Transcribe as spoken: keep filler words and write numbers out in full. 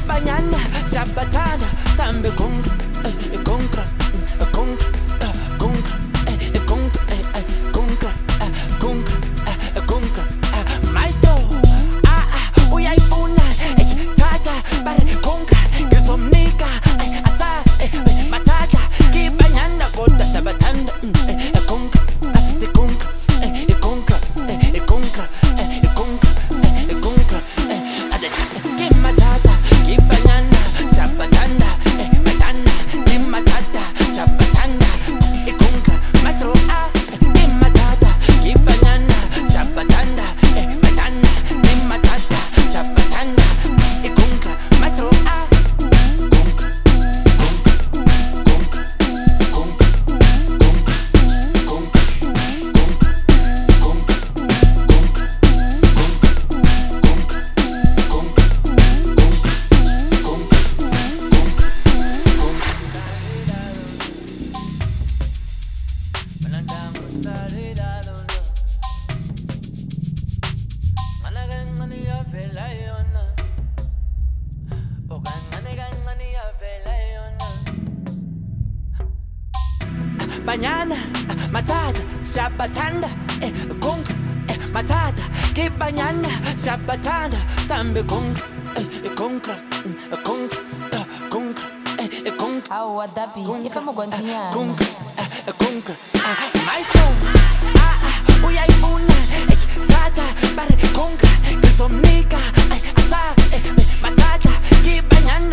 Kibanyana, Sabatana, Sambe Congra, Congra, Congra, Congra, Congra, Congra, Congra, Maestro, ah, ah, Uyayfuna, Tata, Bare Congra, Gizomnika, Asa, Matata, Kibanyana, Kota Sabatanda, Congra, the Congra, Congra, Congra, Congra, Congra, Give Matata, Kibanyana, Sabatanda, Matana, Give Matata, Sabatanda, Congra, Maestro, ah, Give Matata, Kibanyana, Sabatanda, Matana, Give Matata, Sabatanda, Congra, Maestro, ah, Congra, Congra, Congra, Congra, Congra, Congra, Banyana, Matata, Sabatanda, eh, Congra, eh, Matata, Kibanyana, Sabatanda, Sambe Congra, eh, Congra, Congra, Congra, eh, Congra. Au wadapi, ifa mugontinya. Congra, Congra, Maestro, ah, ah, Uyayfuna, Tata, Bare Congra, Gizomnika, Asa, Matata, Kibanyana.